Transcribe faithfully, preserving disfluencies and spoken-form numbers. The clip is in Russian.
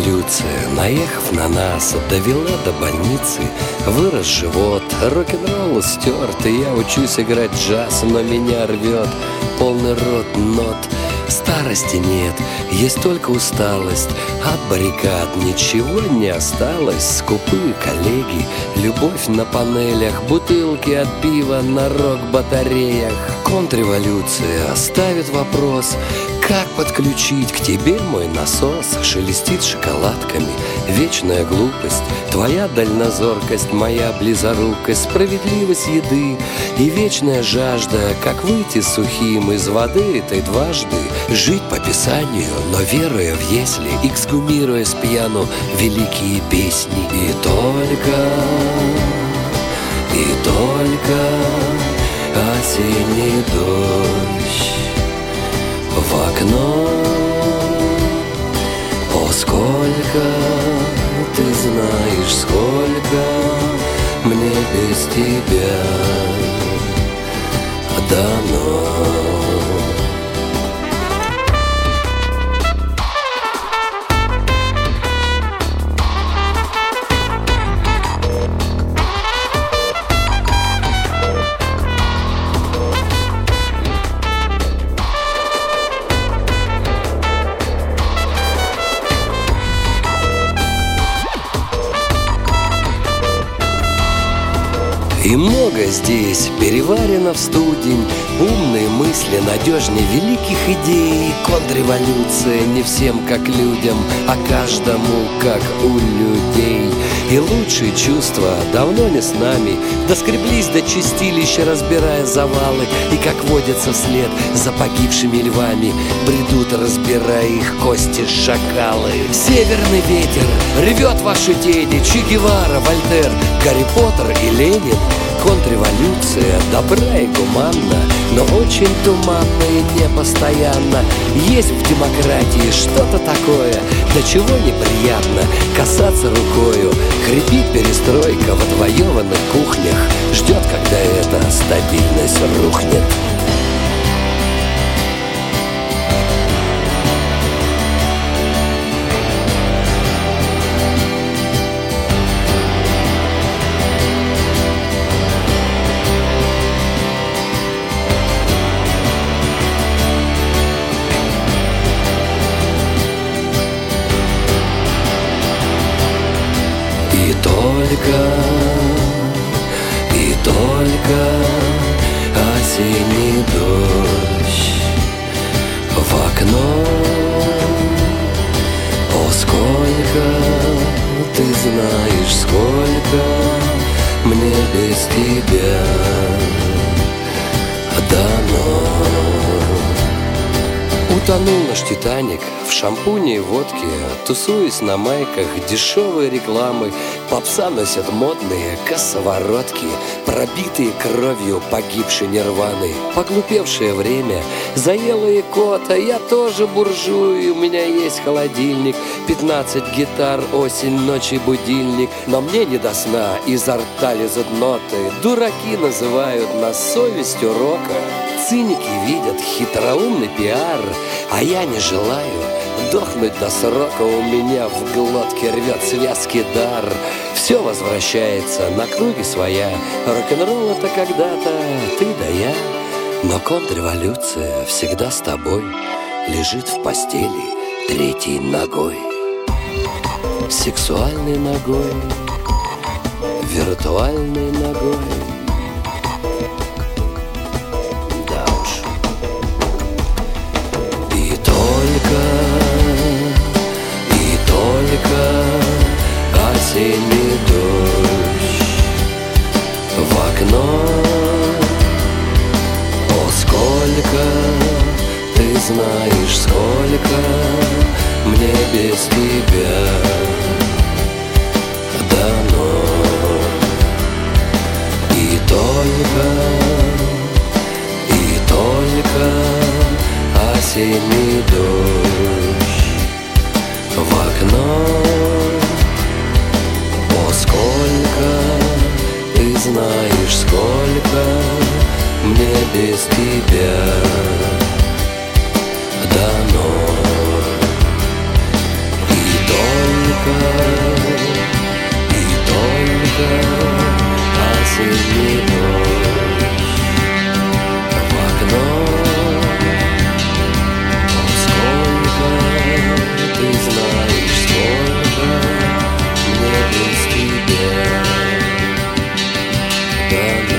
Контрреволюция, наехав на нас, довела до больницы. Вырос живот, рок-н-ролл стерт, и я учусь играть джаз, но меня рвет полный рот нот. Старости нет, есть только усталость. От баррикад ничего не осталось. Скупые коллеги, любовь на панелях, бутылки от пива на рок-батареях. Контрреволюция оставит вопрос: как подключить к тебе мой насос? Шелестит шоколадками вечная глупость, твоя дальнозоркость, моя близорукость, справедливость еды и вечная жажда. Как выйти сухим из воды этой дважды? Жить по писанию, но веруя в если, эксгумируя с пьяну великие песни. И только, и только осенний дождь в окно. О, сколько, ты знаешь, сколько мне без тебя дано. И много здесь переварено в студень, умные мысли надежнее великих идей. Контрреволюция не всем как людям, а каждому как у людей. И лучшие чувства давно не с нами, доскреблись до чистилища, разбирая завалы. И как водится вслед за погибшими львами, бредут, разбирая их кости шакалы. Северный ветер ревет ваши тени, Че Гевара, Вольтер, Гарри Поттер и Ленин. Контрреволюция добра и гуманна, но очень туманно и непостоянно. Есть в демократии что-то такое, до чего неприятно касаться рукою. Хрипит перестройка в отвоеванных кухнях, ждет, когда эта стабильность рухнет. И только, и только осенний дождь в окно. О, сколько, ты знаешь, сколько мне без тебя дано. Утонул наш Титаник в шампуне и водке, тусуясь на майках дешевые рекламы. Попса носят модные косоворотки, пробитые кровью погибшей нирваны. Поглупевшее время заело и кот, а я тоже буржуй. У меня есть холодильник, пятнадцать гитар, осень, ночь и будильник. Но мне не до сна, изо рта лезут ноты. Дураки называют нас совестью рока. Циники видят хитроумный пиар, а я не желаю дохнуть до срока. У меня в глотке рвет связки дар. Все возвращается на круги своя. Рок-н-ролл это когда-то ты да я, но контрреволюция всегда с тобой. Лежит в постели третьей ногой, сексуальной ногой, виртуальной ногой. И только осенний дождь в окно. О, сколько, ты знаешь, сколько мне без тебя дано. И только, и только осенний дождь в окно. О, сколько, ты знаешь, сколько мне без тебя дано. И только долина.